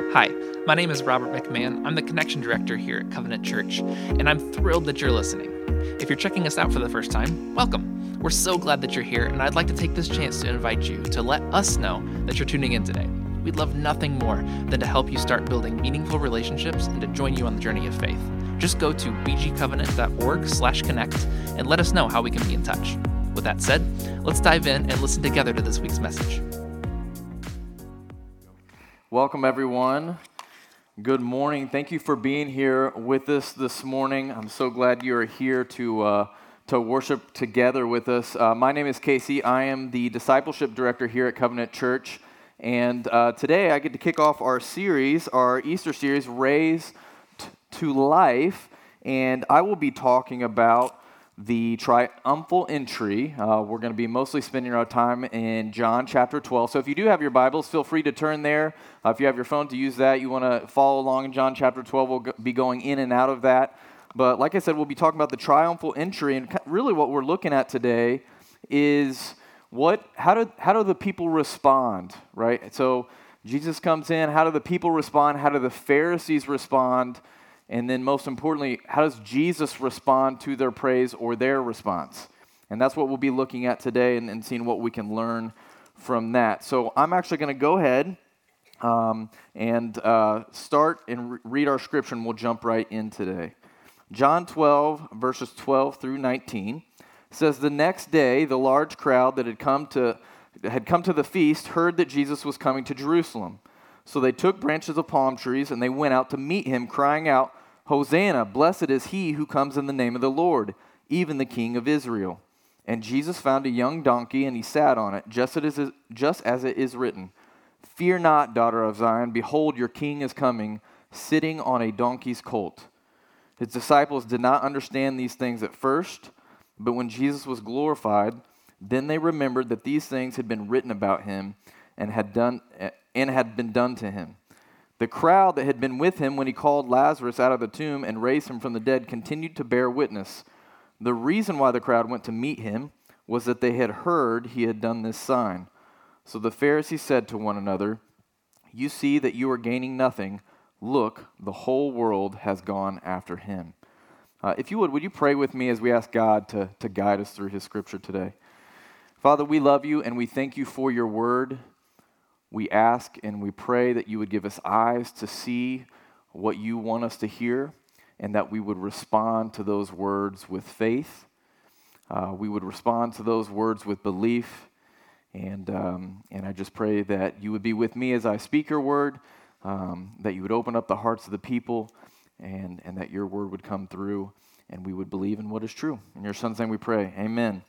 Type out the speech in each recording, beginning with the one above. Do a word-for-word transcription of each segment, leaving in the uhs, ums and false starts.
Hi, my name is Robert McMahon. I'm the Connection Director here at Covenant Church, and I'm thrilled that you're listening. If you're checking us out for the first time, welcome. We're so glad that you're here, and I'd like to take this chance to invite you to let us know that you're tuning in today. We'd love nothing more than to help you start building meaningful relationships and to join you on the journey of faith. Just go to b g covenant dot org slash connect and let us know how we can be in touch. With that said, let's dive in and listen together to this week's message. Welcome, everyone. Good morning. Thank you for being here with us this morning. I'm so glad you are here to uh, to worship together with us. Uh, my name is Casey. I am the Discipleship Director here at Covenant Church. And uh, today I get to kick off our series, our Easter series, Raised to Life. And I will be talking about the triumphal entry. Uh, we're going to be mostly spending our time in John chapter twelve. So if you do have your Bibles, feel free to turn there. Uh, if you have your phone to use that, you want to follow along in John chapter twelve, we'll go- be going in and out of that. But like I said, we'll be talking about the triumphal entry. And really what we're looking at today is what, how do, how do the people respond, right? So Jesus comes in, how do the people respond? How do the Pharisees respond? And then most importantly, how does Jesus respond to their praise or their response? And that's what we'll be looking at today and, and seeing what we can learn from that. So I'm actually going to go ahead um, and uh, start and re- read our scripture, and we'll jump right in today. John twelve, verses twelve through nineteen says, "The next day, the large crowd that had come to had come to the feast heard that Jesus was coming to Jerusalem. So they took branches of palm trees, and they went out to meet him, crying out, 'Hosanna, blessed is he who comes in the name of the Lord, even the King of Israel.' And Jesus found a young donkey, and he sat on it, just as it is, just as it is written, 'Fear not, daughter of Zion, behold, your king is coming, sitting on a donkey's colt.' His disciples did not understand these things at first, but when Jesus was glorified, then they remembered that these things had been written about him and had done and had been done to him. The crowd that had been with him when he called Lazarus out of the tomb and raised him from the dead continued to bear witness. The reason why the crowd went to meet him was that they had heard he had done this sign. So the Pharisees said to one another, 'You see that you are gaining nothing. Look, the whole world has gone after him.'" Uh, if you would, would you pray with me as we ask God to, to guide us through his scripture today? Father, we love you and we thank you for your word. We ask and we pray that you would give us eyes to see what you want us to hear, and that we would respond to those words with faith. Uh, we would respond to those words with belief. And um, and I just pray that you would be with me as I speak your word, um, that you would open up the hearts of the people, and, and that your word would come through, and we would believe in what is true. In your son's name we pray, amen.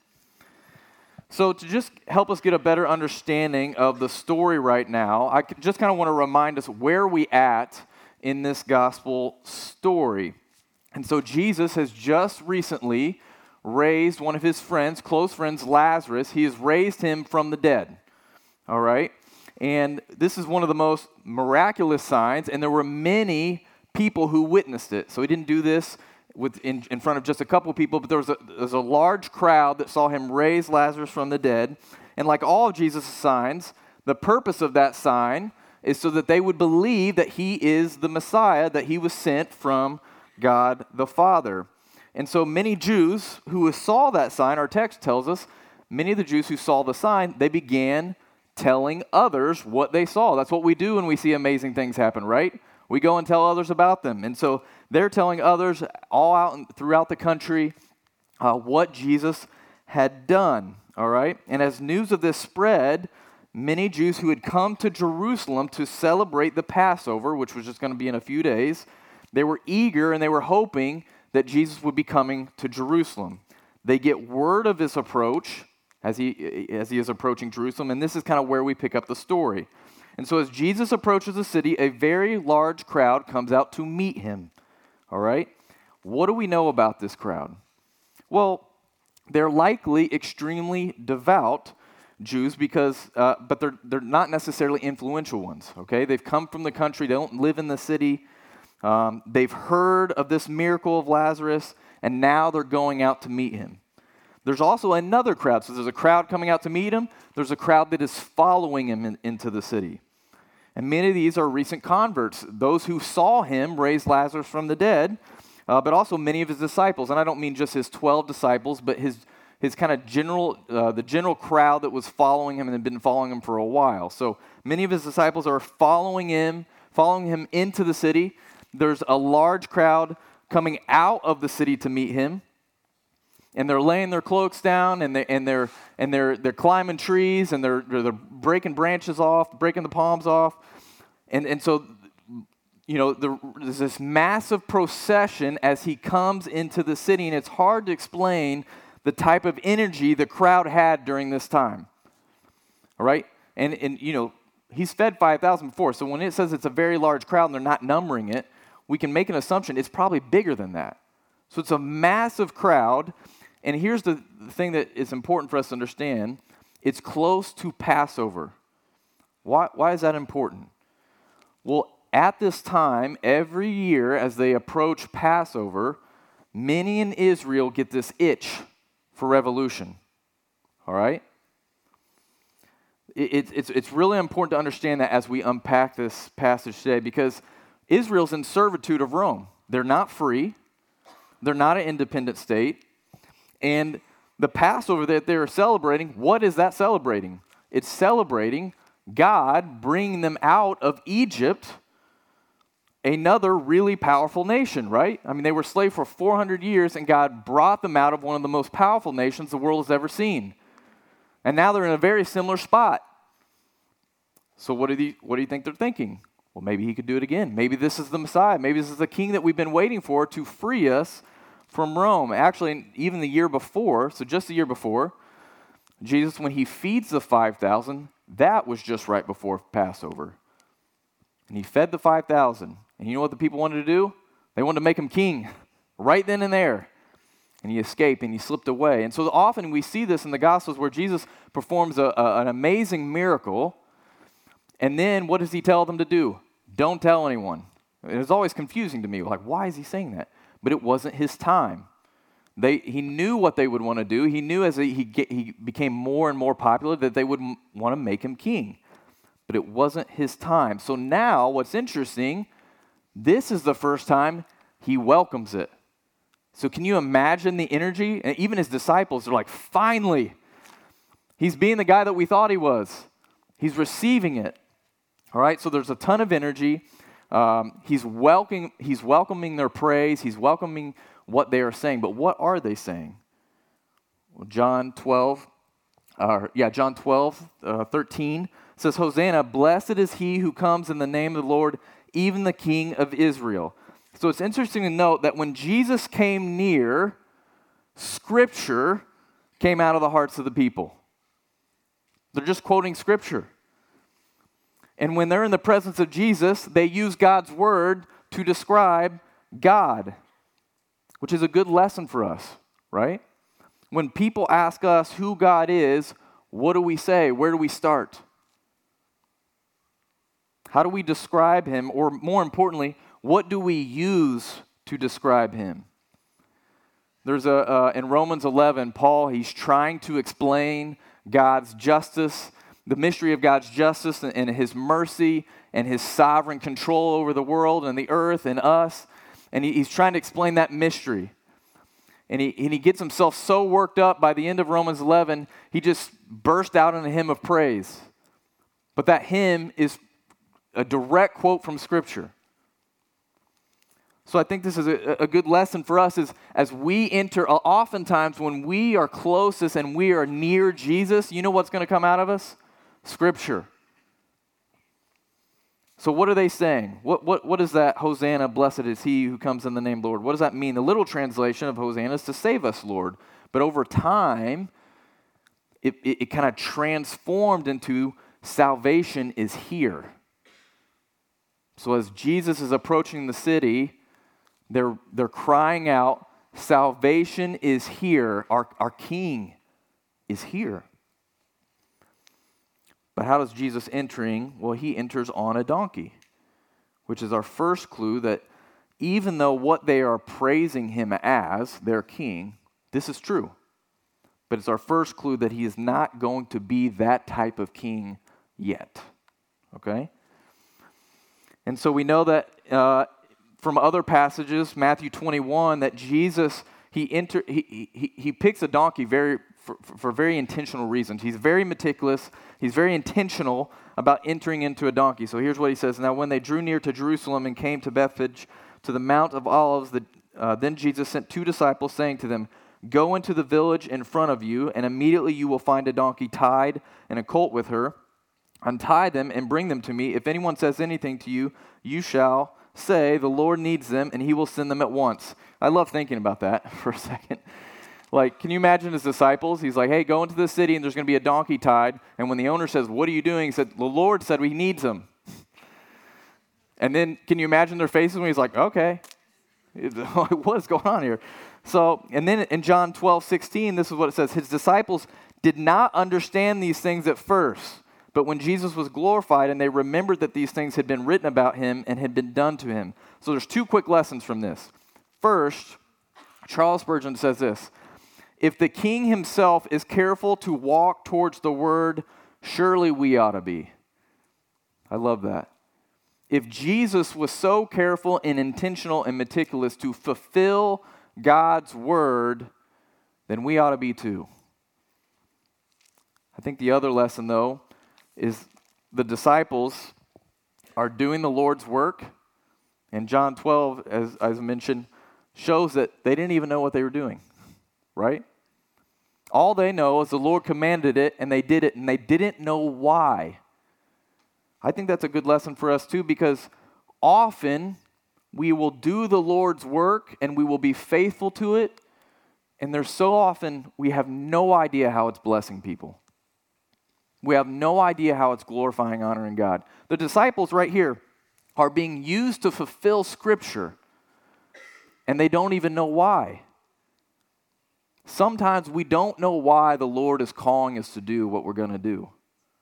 So to just help us get a better understanding of the story right now, I just kind of want to remind us where we at in this gospel story. And so Jesus has just recently raised one of his friends, close friends, Lazarus. He has raised him from the dead, all right? And this is one of the most miraculous signs, and there were many people who witnessed it. So he didn't do this with in, in front of just a couple of people, but there was, a, there was a large crowd that saw him raise Lazarus from the dead. And like all of Jesus' signs, the purpose of that sign is so that they would believe that he is the Messiah, that he was sent from God the Father. And so many Jews who saw that sign, our text tells us, many of the Jews who saw the sign, they began telling others what they saw. That's what we do when we see amazing things happen, right? We go and tell others about them. And so they're telling others all out and throughout the country uh, what Jesus had done, all right? And as news of this spread, many Jews who had come to Jerusalem to celebrate the Passover, which was just going to be in a few days, they were eager and they were hoping that Jesus would be coming to Jerusalem. They get word of his approach as he as he is approaching Jerusalem, and this is kind of where we pick up the story. And so as Jesus approaches the city, a very large crowd comes out to meet him, all right? What do we know about this crowd? Well, they're likely extremely devout Jews, because, uh, but they're they're not necessarily influential ones, okay? They've come from the country, they don't live in the city. Um, they've heard of this miracle of Lazarus, and now they're going out to meet him. There's also another crowd. So there's a crowd coming out to meet him. There's a crowd that is following him in, into the city. And many of these are recent converts, those who saw him raise Lazarus from the dead, uh, but also many of his disciples. And I don't mean just his twelve disciples, but his his kind of general, uh, the general crowd that was following him and had been following him for a while. So many of his disciples are following him, following him into the city. There's a large crowd coming out of the city to meet him, and they're laying their cloaks down, and they and they're and they're they're climbing trees, and they're they're breaking branches off, breaking the palms off, and and so, you know, the, there's this massive procession as he comes into the city, and it's hard to explain the type of energy the crowd had during this time. All right, and and you know, he's fed five thousand before, so when it says it's a very large crowd and they're not numbering it, we can make an assumption it's probably bigger than that. So it's a massive crowd, and here's the, the thing that is important for us to understand. It's close to Passover. Why, why is that important? Well, at this time, every year as they approach Passover, many in Israel get this itch for revolution. All right? It, it, it's, it's really important to understand that as we unpack this passage today, because Israel's in servitude of Rome. They're not free. They're not an independent state. And the Passover that they're celebrating, what is that celebrating? It's celebrating God bringing them out of Egypt, another really powerful nation, right? I mean, they were slaves for four hundred years, and God brought them out of one of the most powerful nations the world has ever seen. And now they're in a very similar spot. So what do you, what do you think they're thinking? Well, maybe he could do it again. Maybe this is the Messiah. Maybe this is the king that we've been waiting for to free us from Rome. Actually, even the year before, so just the year before, Jesus, when he feeds the five thousand, that was just right before Passover. And he fed the five thousand. And you know what the people wanted to do? They wanted to make him king right then and there. And he escaped and he slipped away. And so often we see this in the Gospels where Jesus performs a, a, an amazing miracle. And then what does he tell them to do? Don't tell anyone. It was always confusing to me. Like, why is he saying that? But it wasn't his time. They, he knew what they would want to do. He knew as he, he, get, he became more and more popular that they would m- want to make him king. But it wasn't his time. So now what's interesting, this is the first time he welcomes it. So can you imagine the energy? And even his disciples are like, finally, he's being the guy that we thought he was. He's receiving it. All right, so there's a ton of energy. Um, he's welcoming, he's welcoming their praise. He's welcoming what they are saying. But what are they saying? Well, John twelve, uh, yeah, John twelve, uh, thirteen says, Hosanna, blessed is he who comes in the name of the Lord, even the King of Israel. So it's interesting to note that when Jesus came near, Scripture came out of the hearts of the people. They're just quoting Scripture. And when they're in the presence of Jesus, they use God's word to describe God, which is a good lesson for us, right? When people ask us who God is, what do we say? Where do we start? How do we describe him? Or more importantly, what do we use to describe him? There's a, uh, in Romans eleven, Paul, he's trying to explain God's justice, the mystery of God's justice and, and his mercy and his sovereign control over the world and the earth and us. And he, he's trying to explain that mystery. And he, and he gets himself so worked up by the end of Romans eleven, he just burst out in a hymn of praise. But that hymn is a direct quote from Scripture. So I think this is a, a good lesson for us is as we enter, oftentimes when we are closest and we are near Jesus, you know what's going to come out of us? Scripture. So what are they saying? What, what, what is that? Hosanna, blessed is he who comes in the name of the Lord. What does that mean? The literal translation of Hosanna is to save us, Lord. But over time, it, it, it kind of transformed into salvation is here. So as Jesus is approaching the city, they're, they're crying out, salvation is here. Our, our King is here. But how does Jesus entering? Well, he enters on a donkey, which is our first clue that even though what they are praising him as, their king, this is true. But it's our first clue that he is not going to be that type of king yet. Okay? And so we know that uh, from other passages, Matthew twenty-one, that Jesus, he, enter, he, he, he picks a donkey very for, for very intentional reasons. He's very meticulous. He's very intentional about entering into a donkey. So here's what he says. Now when they drew near to Jerusalem and came to Bethphage, to the Mount of Olives, the, uh, then Jesus sent two disciples, saying to them, "Go into the village in front of you, and immediately you will find a donkey tied and a colt with her. Untie them and bring them to me. If anyone says anything to you, you shall say, 'The Lord needs them,' and he will send them at once." I love thinking about that for a second. Like, can you imagine his disciples? He's like, "Hey, go into the city, and there's going to be a donkey tied." And when the owner says, "What are you doing?" He said, "The Lord said he needs them." And then, can you imagine their faces when he's like, "Okay, what is going on here?" So, and then in John twelve sixteen, this is what it says. His disciples did not understand these things at first, but when Jesus was glorified and they remembered that these things had been written about him and had been done to him. So there's two quick lessons from this. First, Charles Spurgeon says this: if the king himself is careful to walk towards the word, surely we ought to be. I love that. If Jesus was so careful and intentional and meticulous to fulfill God's word, then we ought to be too. I think the other lesson, though, is the disciples are doing the Lord's work. And John twelve, as, as I mentioned, shows that they didn't even know what they were doing, right? All they know is the Lord commanded it, and they did it, and they didn't know why. I think that's a good lesson for us too, because often we will do the Lord's work, and we will be faithful to it, and there's so often we have no idea how it's blessing people. We have no idea how it's glorifying, honoring God. The disciples right here are being used to fulfill Scripture, and they don't even know why. Sometimes we don't know why the Lord is calling us to do what we're going to do.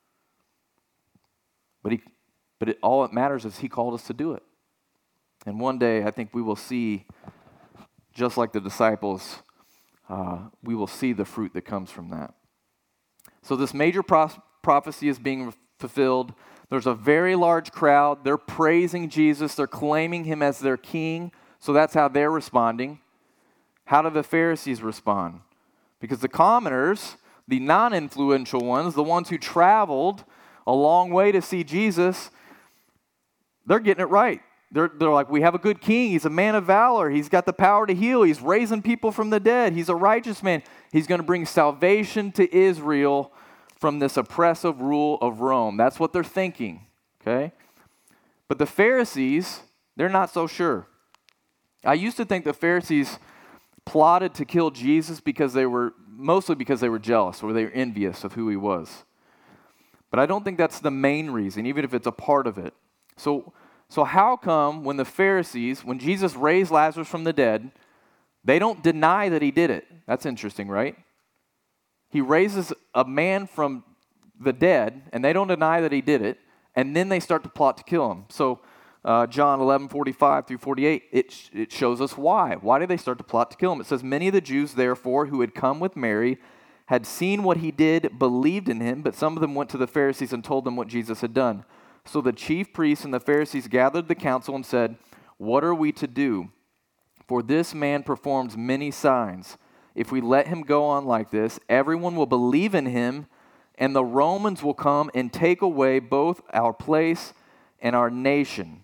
But he, but it, all that matters is he called us to do it. And one day, I think we will see, just like the disciples, uh, we will see the fruit that comes from that. So this major pro- prophecy is being fulfilled. There's a very large crowd. They're praising Jesus. They're claiming him as their king. So that's how they're responding. How do the Pharisees respond? Because the commoners, the non-influential ones, the ones who traveled a long way to see Jesus, they're getting it right. They're, they're like, we have a good king. He's a man of valor. He's got the power to heal. He's raising people from the dead. He's a righteous man. He's going to bring salvation to Israel from this oppressive rule of Rome. That's what they're thinking, okay? But the Pharisees, they're not so sure. I used to think the Pharisees plotted to kill Jesus because they were, mostly because they were jealous or they were envious of who he was. But I don't think that's the main reason, even if it's a part of it. So, so how come when the Pharisees, when Jesus raised Lazarus from the dead, they don't deny that he did it? That's interesting, right? He raises a man from the dead, and they don't deny that he did it, and then they start to plot to kill him. So uh, John eleven forty-five through forty-eight, it, sh- it shows us why. Why did they start to plot to kill him? It says, many of the Jews, therefore, who had come with Mary, had seen what he did, believed in him, but some of them went to the Pharisees and told them what Jesus had done. So the chief priests and the Pharisees gathered the council and said, what are we to do? For this man performs many signs. If we let him go on like this, everyone will believe in him, and the Romans will come and take away both our place and our nation.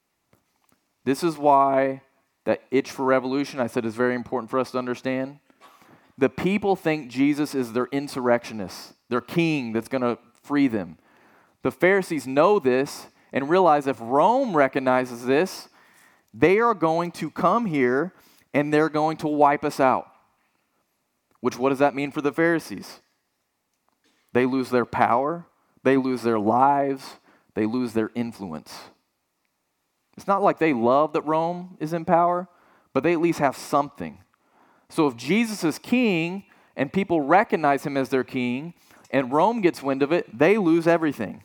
This is why that itch for revolution, I said, is very important for us to understand. The people think Jesus is their insurrectionist, their king that's going to free them. The Pharisees know this and realize if Rome recognizes this, they are going to come here and they're going to wipe us out. Which, what does that mean for the Pharisees? They lose their power, they lose their lives, they lose their influence. It's not like they love that Rome is in power, but they at least have something. So if Jesus is king and people recognize him as their king and Rome gets wind of it, they lose everything.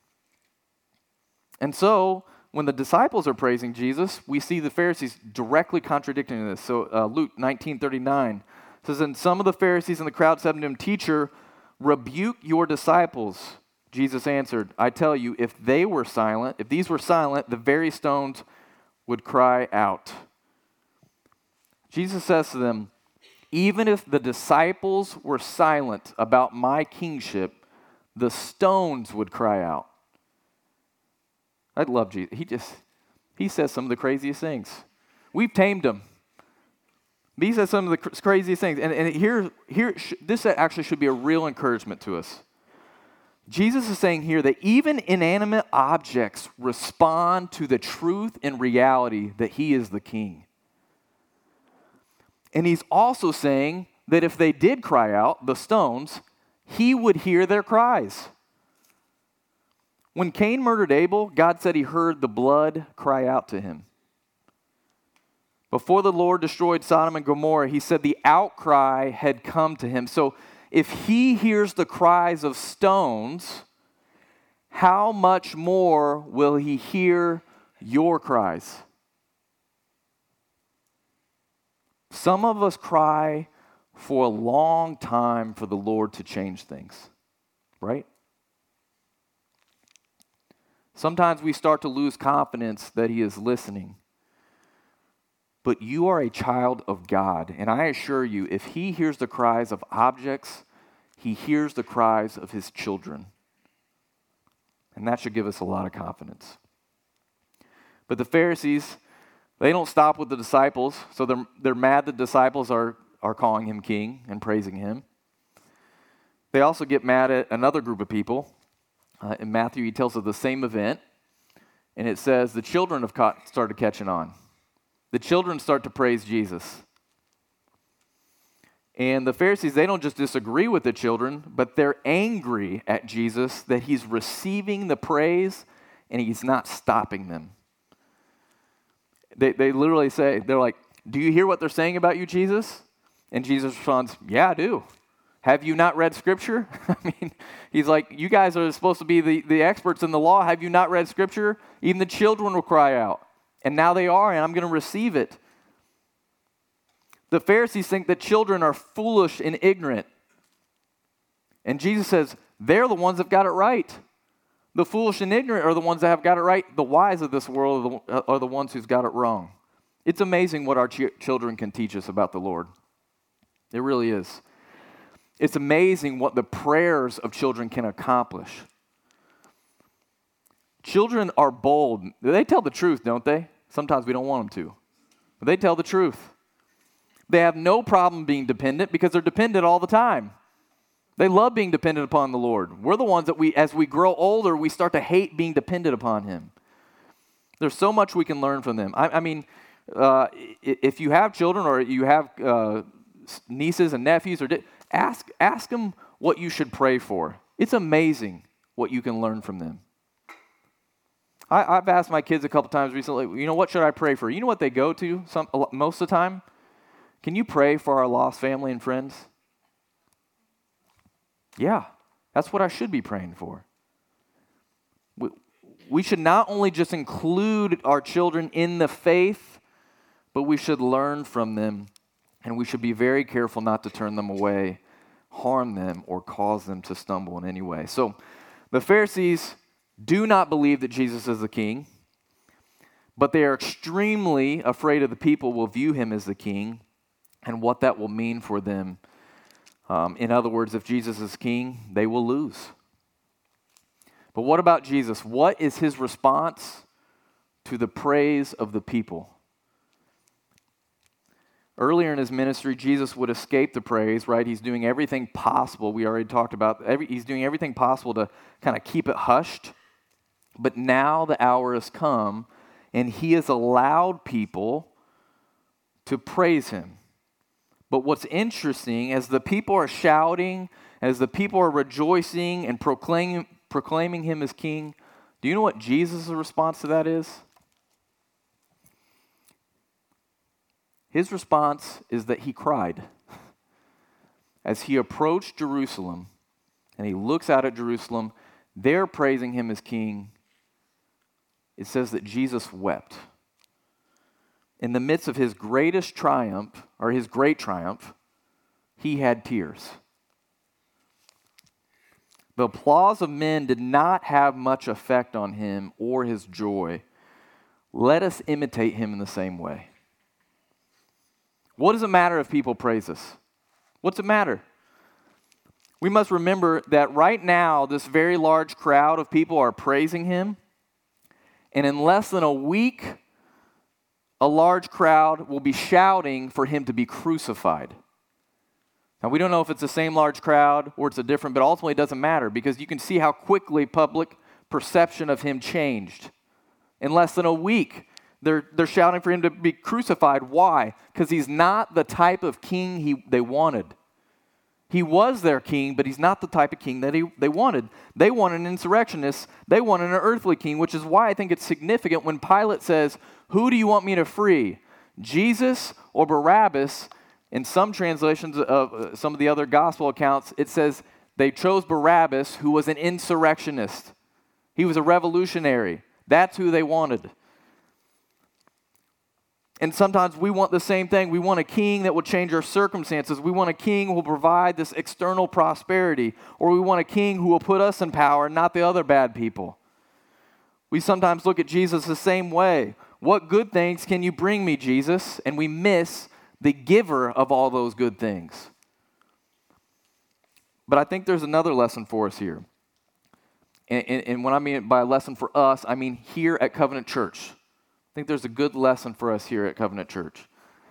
And so when the disciples are praising Jesus, we see the Pharisees directly contradicting this. So uh, Luke nineteen thirty-nine says, and some of the Pharisees in the crowd said to him, teacher, rebuke your disciples. Jesus answered, I tell you, if they were silent, if these were silent, the very stones would cry out. Jesus says to them, even if the disciples were silent about my kingship, the stones would cry out. I love Jesus. He just, he says some of the craziest things. We've tamed him. He says some of the cr- craziest things. And, and here, here, sh- this actually should be a real encouragement to us. Jesus is saying here that even inanimate objects respond to the truth and reality that he is the king. And he's also saying that if they did cry out, the stones, he would hear their cries. When Cain murdered Abel, God said he heard the blood cry out to him. Before the Lord destroyed Sodom and Gomorrah, he said the outcry had come to him. So if he hears the cries of stones, how much more will he hear your cries? Some of us cry for a long time for the Lord to change things, right? Sometimes we start to lose confidence that he is listening. But you are a child of God, and I assure you, if he hears the cries of objects, he hears the cries of his children. And that should give us a lot of confidence. But the Pharisees, they don't stop with the disciples, so they're, they're mad the disciples are, are calling him king and praising him. They also get mad at another group of people. Uh, in Matthew, he tells of the same event, and it says the children have caught, started catching on. The children start to praise Jesus. And the Pharisees, they don't just disagree with the children, but they're angry at Jesus that he's receiving the praise and he's not stopping them. They, they literally say, they're like, do you hear what they're saying about you, Jesus? And Jesus responds, yeah, I do. Have you not read Scripture? I mean, he's like, you guys are supposed to be the, the experts in the law. Have you not read Scripture? Even the children will cry out. And now they are, and I'm going to receive it. The Pharisees think that children are foolish and ignorant. And Jesus says, they're the ones that got it right. The foolish and ignorant are the ones that have got it right. The wise of this world are the, are the ones who's got it wrong. It's amazing what our ch- children can teach us about the Lord. It really is. It's amazing what the prayers of children can accomplish. Children are bold. They tell the truth, don't they? Sometimes we don't want them to. But they tell the truth. They have no problem being dependent because they're dependent all the time. They love being dependent upon the Lord. We're the ones that we, as we grow older, we start to hate being dependent upon him. There's so much we can learn from them. I, I mean, uh, if you have children or you have uh, nieces and nephews, or di- ask ask them what you should pray for. It's amazing what you can learn from them. I, I've asked my kids a couple times recently, you know, what should I pray for? You know what they go to some, most of the time? Can you pray for our lost family and friends? Yeah, that's what I should be praying for. We, we should not only just include our children in the faith, but we should learn from them, and we should be very careful not to turn them away, harm them, or cause them to stumble in any way. So the Pharisees do not believe that Jesus is the king, but they are extremely afraid of the people will view him as the king and what that will mean for them. Um, in other words, if Jesus is king, they will lose. But what about Jesus? What is his response to the praise of the people? Earlier in his ministry, Jesus would escape the praise, right? He's doing everything possible. We already talked about, every, he's doing everything possible to kind of keep it hushed. But now the hour has come, and he has allowed people to praise him. But what's interesting, as the people are shouting, as the people are rejoicing and proclaiming, proclaiming him as king, do you know what Jesus' response to that is? His response is that he cried. As he approached Jerusalem, and he looks out at Jerusalem, they're praising him as king. It says that Jesus wept. In the midst of his greatest triumph, or his great triumph, he had tears. The applause of men did not have much effect on him or his joy. Let us imitate him in the same way. What does it matter if people praise us? What's it matter? We must remember that right now, this very large crowd of people are praising him, and in less than a week, a large crowd will be shouting for him to be crucified. Now, we don't know if it's the same large crowd or it's a different, but ultimately it doesn't matter because you can see how quickly public perception of him changed. In less than a week, they're, they're shouting for him to be crucified. Why? Because he's not the type of king he, they wanted. He was their king, but he's not the type of king that he, they wanted. They wanted an insurrectionist. They wanted an earthly king, which is why I think it's significant when Pilate says, "Who do you want me to free, Jesus or Barabbas?" In some translations of uh, some of the other gospel accounts, it says they chose Barabbas, who was an insurrectionist. He was a revolutionary. That's who they wanted. And sometimes we want the same thing. We want a king that will change our circumstances. We want a king who will provide this external prosperity. Or we want a king who will put us in power, not the other bad people. We sometimes look at Jesus the same way. What good things can you bring me, Jesus? And we miss the giver of all those good things. But I think there's another lesson for us here. And, and, and when I mean by a lesson for us, I mean here at Covenant Church. I think there's a good lesson for us here at Covenant Church.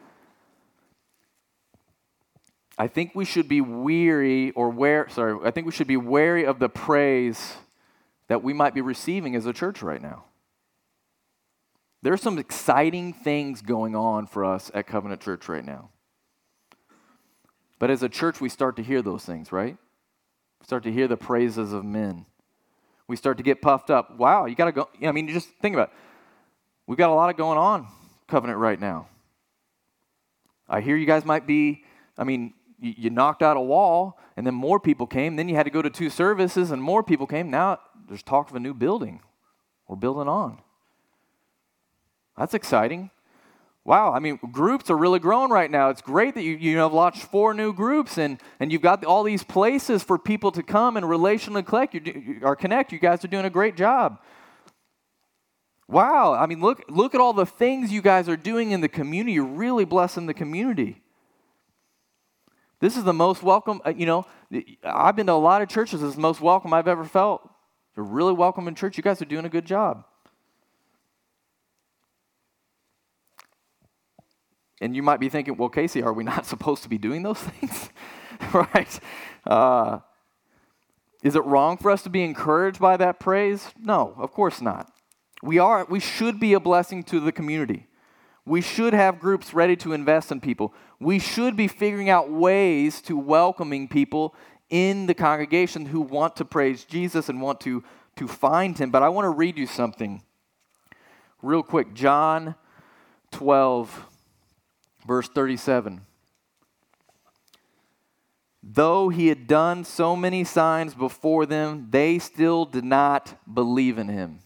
I think we should be weary or ware, sorry, I think we should be wary of the praise that we might be receiving as a church right now. There are some exciting things going on for us at Covenant Church right now. But as a church, we start to hear those things, right? We start to hear the praises of men. We start to get puffed up. Wow, you got to go. I mean, you just think about it. We've got a lot of going on, Covenant, right now. I hear you guys might be, I mean, you, you knocked out a wall, and then more people came. Then you had to go to two services, and more people came. Now there's talk of a new building. We're building on. That's exciting. Wow, I mean, groups are really growing right now. It's great that you, you have launched four new groups, and, and you've got all these places for people to come and relationally collect, you, or connect. You guys are doing a great job. Wow, I mean, look, look at all the things you guys are doing in the community. You're really blessing the community. This is the most welcome, you know, I've been to a lot of churches. This is the most welcome I've ever felt. You're really welcome in church. You guys are doing a good job. And you might be thinking, well, Casey, are we not supposed to be doing those things? Right? Uh, is it wrong for us to be encouraged by that praise? No, of course not. We are. We should be a blessing to the community. We should have groups ready to invest in people. We should be figuring out ways to welcoming people in the congregation who want to praise Jesus and want to, to find him. But I want to read you something real quick. John twelve, verse thirty-seven. Though he had done so many signs before them, they still did not believe in him.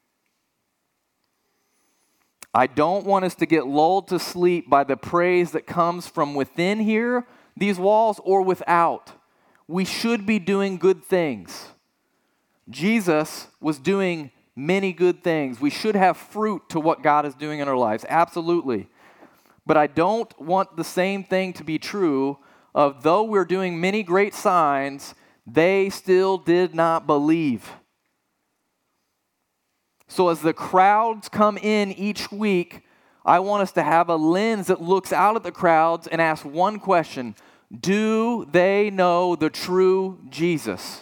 I don't want us to get lulled to sleep by the praise that comes from within here, these walls, or without. We should be doing good things. Jesus was doing many good things. We should have fruit to what God is doing in our lives, absolutely. But I don't want the same thing to be true of though we're doing many great signs, they still did not believe. So as the crowds come in each week, I want us to have a lens that looks out at the crowds and ask one question: do they know the true Jesus?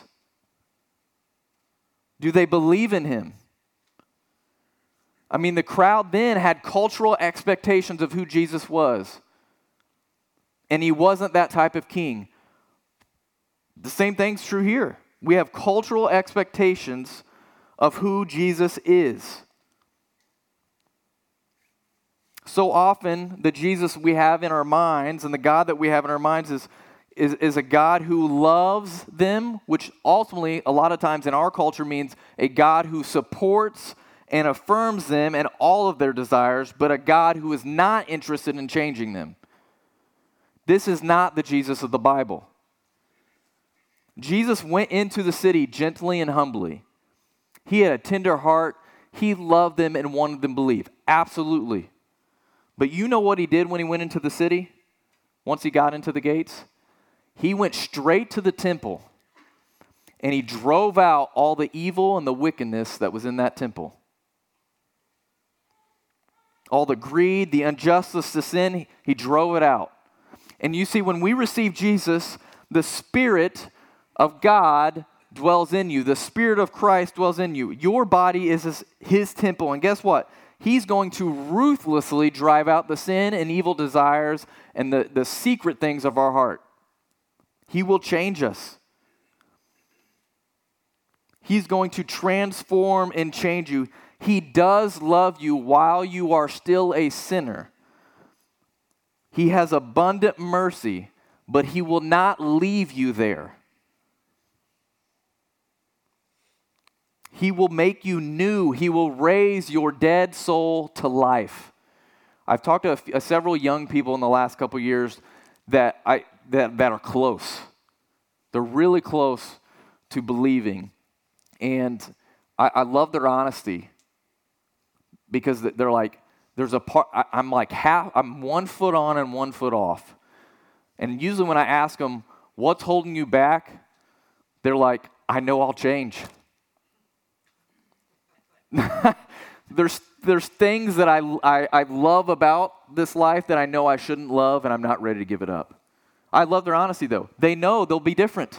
Do they believe in him? I mean, the crowd then had cultural expectations of who Jesus was. And he wasn't that type of king. The same thing's true here. We have cultural expectations of who Jesus is. So often, the Jesus we have in our minds and the God that we have in our minds is, is, is a God who loves them, which ultimately, a lot of times in our culture, means a God who supports and affirms them and all of their desires, but a God who is not interested in changing them. This is not the Jesus of the Bible. Jesus went into the city gently and humbly. He had a tender heart. He loved them and wanted them to believe. Absolutely. But you know what he did when he went into the city? Once he got into the gates? He went straight to the temple and he drove out all the evil and the wickedness that was in that temple. All the greed, the injustice, the sin, he drove it out. And you see, when we receive Jesus, the Spirit of God dwells in you. The Spirit of Christ dwells in you. Your body is his, his temple. And guess what? He's going to ruthlessly drive out the sin and evil desires and the, the secret things of our heart. He will change us. He's going to transform and change you. He does love you while you are still a sinner. He has abundant mercy, but he will not leave you there. He will make you new. He will raise your dead soul to life. I've talked to a f- a several young people in the last couple years that I that, that are close. They're really close to believing. And I, I love their honesty because they're like, there's a part, I, I'm like half, I'm one foot on and one foot off. And usually when I ask them, what's holding you back? They're like, I know I'll change. there's there's things that I, I, I love about this life that I know I shouldn't love, and I'm not ready to give it up. I love their honesty, though. They know they'll be different.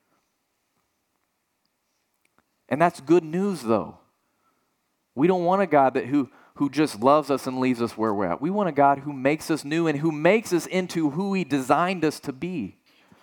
And that's good news, though. We don't want a God that who, who just loves us and leaves us where we're at. We want a God who makes us new and who makes us into who he designed us to be.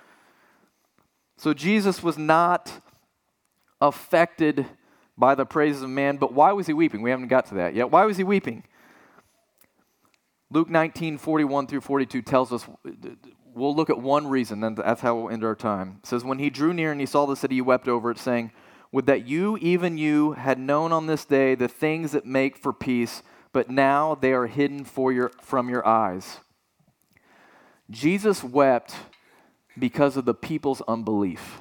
So Jesus was not affected by the praises of man, but why was he weeping? We haven't got to that yet. Why was he weeping? Luke nineteen, forty-one through forty-two tells us, we'll look at one reason, and that's how we'll end our time. It says, when he drew near and he saw the city, he wept over it, saying, would that you, even you, had known on this day the things that make for peace, but now they are hidden for your, from your eyes. Jesus wept because of the people's unbelief.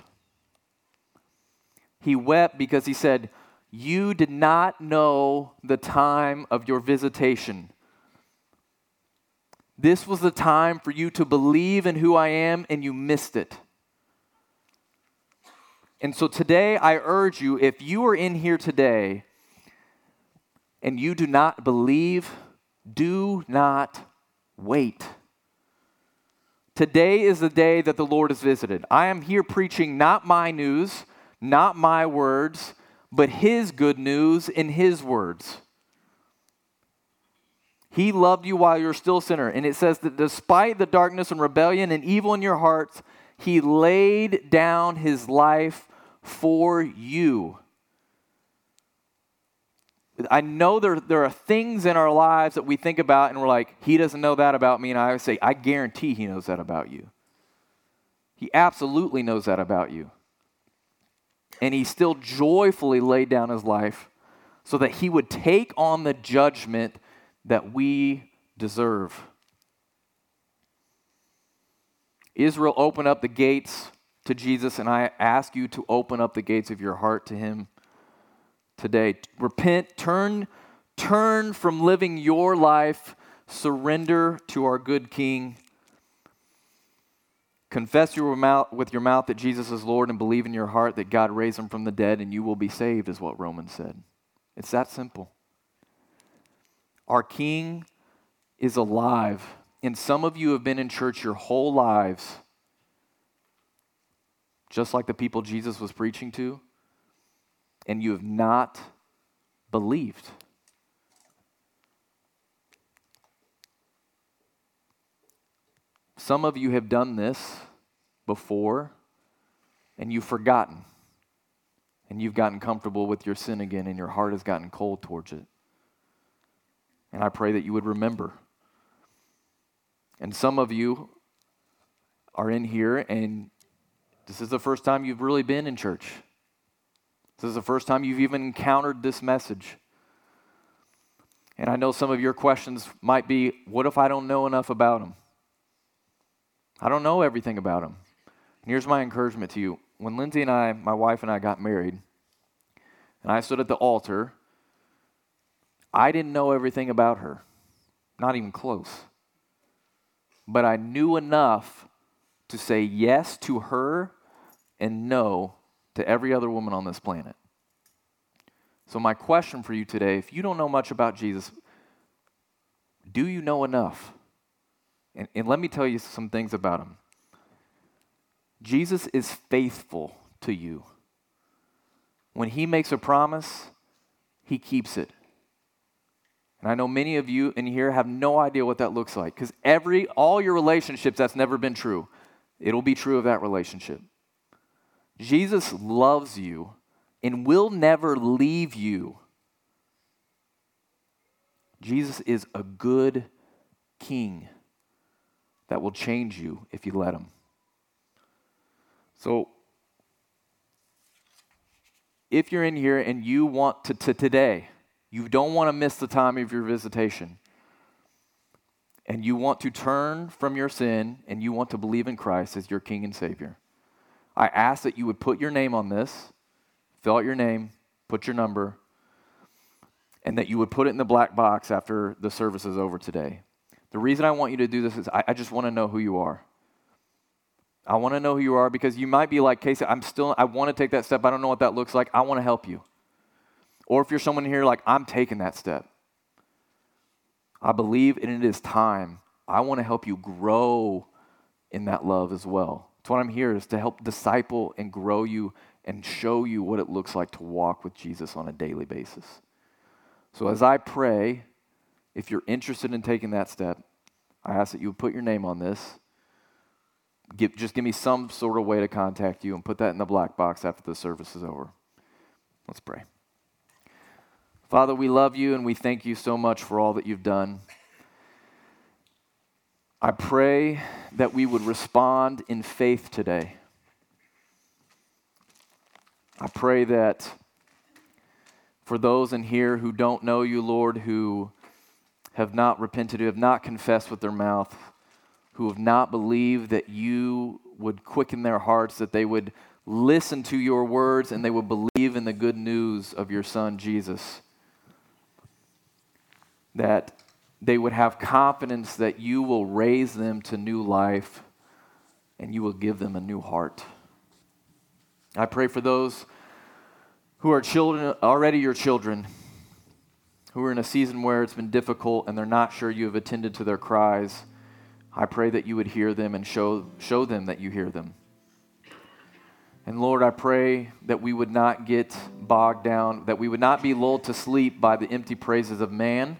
He wept because he said, you did not know the time of your visitation. This was the time for you to believe in who I am, and you missed it. And so today I urge you, if you are in here today and you do not believe, do not wait. Today is the day that the Lord has visited. I am here preaching not my news, not my words, but his good news in his words. He loved you while you're still a sinner. And it says that despite the darkness and rebellion and evil in your hearts, he laid down his life for you. I know there, there are things in our lives that we think about and we're like, he doesn't know that about me. And I always say, I guarantee he knows that about you. He absolutely knows that about you. And he still joyfully laid down his life so that he would take on the judgment that we deserve. Israel opened up the gates to Jesus, and I ask you to open up the gates of your heart to him today. Repent, turn, turn from living your life, surrender to our good King. Confess your mouth, with your mouth that Jesus is Lord and believe in your heart that God raised him from the dead and you will be saved, is what Romans said. It's that simple. Our King is alive, and some of you have been in church your whole lives, just like the people Jesus was preaching to, and you have not believed. Some of you have done this before, and you've forgotten, and you've gotten comfortable with your sin again, and your heart has gotten cold towards it. And I pray that you would remember. And some of you are in here, and this is the first time you've really been in church. This is the first time you've even encountered this message. And I know some of your questions might be, what if I don't know enough about him? I don't know everything about him. And here's my encouragement to you. when Lindsay and I, my wife and I got married, and I stood at the altar, I didn't know everything about her, not even close. But I knew enough to say yes to her and no to every other woman on this planet. So my question for you today, if you don't know much about Jesus, do you know enough? And, and let me tell you some things about him. Jesus is faithful to you. When he makes a promise, he keeps it. And I know many of you in here have no idea what that looks like, because every, all your relationships, that's never been true. It'll be true of that relationship. Jesus loves you and will never leave you. Jesus is a good king that will change you if you let him. So, if you're in here and you want to, to today, you don't want to miss the time of your visitation, and you want to turn from your sin and you want to believe in Christ as your King and Savior, I ask that you would put your name on this, fill out your name, put your number, and that you would put it in the black box after the service is over today. The reason I want you to do this is I, I just want to know who you are. I want to know who you are, because you might be like, Casey, I'm still, I want to take that step. I don't know what that looks like. I want to help you. Or if you're someone here like, I'm taking that step. I believe, and it is time. I want to help you grow in that love as well. That's what I'm here, is to help disciple and grow you and show you what it looks like to walk with Jesus on a daily basis. So as I pray, if you're interested in taking that step, I ask that you would put your name on this. Give, just give me some sort of way to contact you and put that in the black box after the service is over. Let's pray. Father, we love you and we thank you so much for all that you've done. I pray that we would respond in faith today. I pray that for those in here who don't know you, Lord, who have not repented, who have not confessed with their mouth, who have not believed that you would quicken their hearts, that they would listen to your words and they would believe in the good news of your Son, Jesus, that they would have confidence that you will raise them to new life and you will give them a new heart. I pray for those who are children, already your children, who are in a season where it's been difficult and they're not sure you have attended to their cries. I pray that you would hear them and show, show them that you hear them. And Lord, I pray that we would not get bogged down, that we would not be lulled to sleep by the empty praises of man,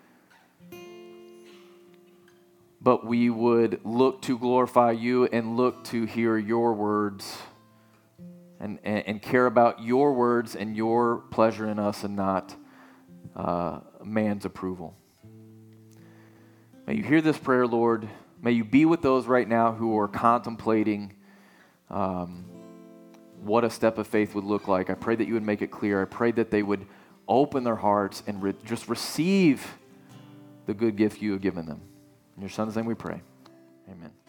but we would look to glorify you and look to hear your words and, and, and care about your words and your pleasure in us and not uh, man's approval. May you hear this prayer, Lord. May you be with those right now who are contemplating um, what a step of faith would look like. I pray that you would make it clear. I pray that they would open their hearts and re- just receive the good gift you have given them. In your Son's name we pray. Amen.